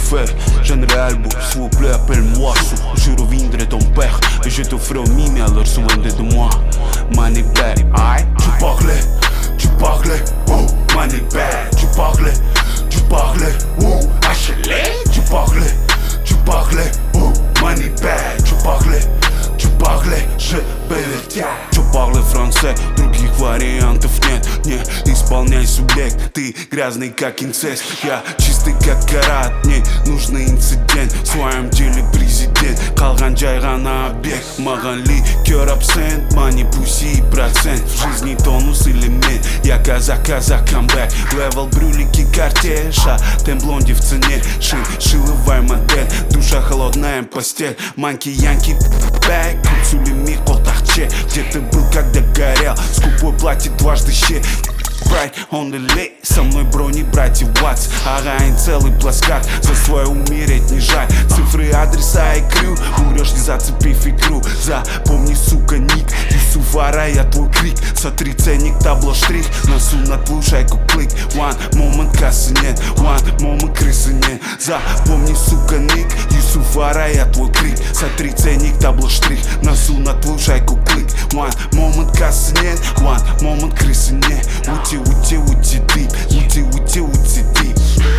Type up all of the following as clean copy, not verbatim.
fais. J'aimerais beau, s'il vous plaît, appelle-moi sous. Je reviendrai ton père et je te ferai un mime, alors souviens-toi de moi. Money bag, aïe. Tu parlais, oh, money bag. Tu parlais, oh, HLA. Tu parlais, oh, money bag. Tu parlais, je перетя. Чё парли франце, других вариантов нет. Не исполняй субъект, ты грязный как инцест. Я чистый как карат, мне нужный инцидент. В своем деле президент, қалған жай ғана объект. Маған ликер абсент, мани пуси процент. В жизни тонус элемент, я казак, камбэк. Левел брюлики картеша, тем блонди в цене. Шиловая модель, душа холодная постель. Манки-янки, бэк, цулеми колтахче. Где ты был, когда горел? Скупой платит дважды щит. Bright on the lit, со мной брони братьев Ватс. Агайн целый пласкат, за свое умереть не жаль. Цифры, адреса и крю, умрешь, не зацепив икру. Запомни, сука, ник, Юсуфара, я твой крик. Сотри ценник, табло штрих, носу над лужайку клик. One moment, кассы нет, one moment, крысы нет. Запомни, сука, ник, Юсуфара, я твой крик. Сотри ценник, табло штрих, носу над лужайку клик. One moment, кассы нет, one moment, крысы нет. Ути deep.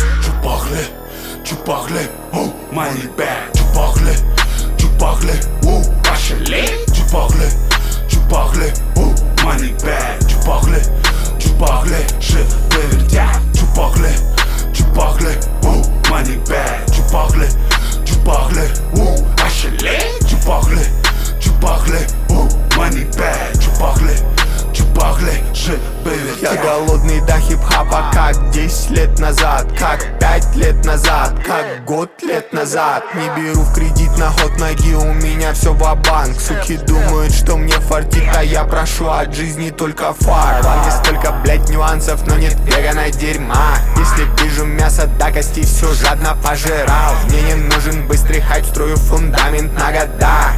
Tu parlais, oh, money bag. Tu parlais, oh, HLA. Tu parlais, oh, money bag. Tu parlais, je perds. Tu parlais, oh, money bag. Tu parlais, oh, HLA. Tu parlais, oh, money bag. Tu parlais, je perds. Я голодный до хип-хапа, как 10 лет назад, как 5 лет назад, как год лет назад. Не беру в кредит на ход ноги, у меня все ва-банк. Суки думают, что мне фартит, а я прошу от жизни только фар. Во мне столько, блять, нюансов, но нет вегана дерьма. Если вижу мясо до костей, все жадно пожирал. Мне не нужен быстрый хайп, строю фундамент на года.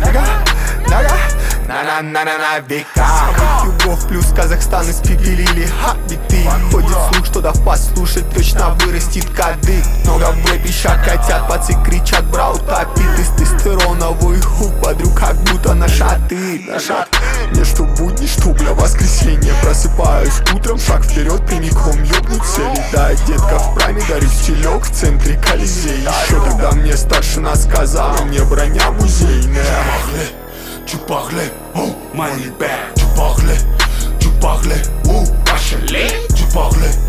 На века. Любовь плюс Казахстан испепелили биты. Ходит слух, что дав послушать, точно вырастет кадык. Много в рэпе ща котят, пацы кричат, брал топит. Тестостероновый хук, подруг как будто на шаты. Мне что будни, что бля воскресенье. Просыпаюсь утром, шаг вперед, прямиком ёбнуть цели. Да, детка в прайме, дарю стилек в центре Колизея. Еще тогда мне старшина сказала, мне броня музейная. Tu parlais, oh, money bag. Tu parlais, oh, HLA. Tu parlais,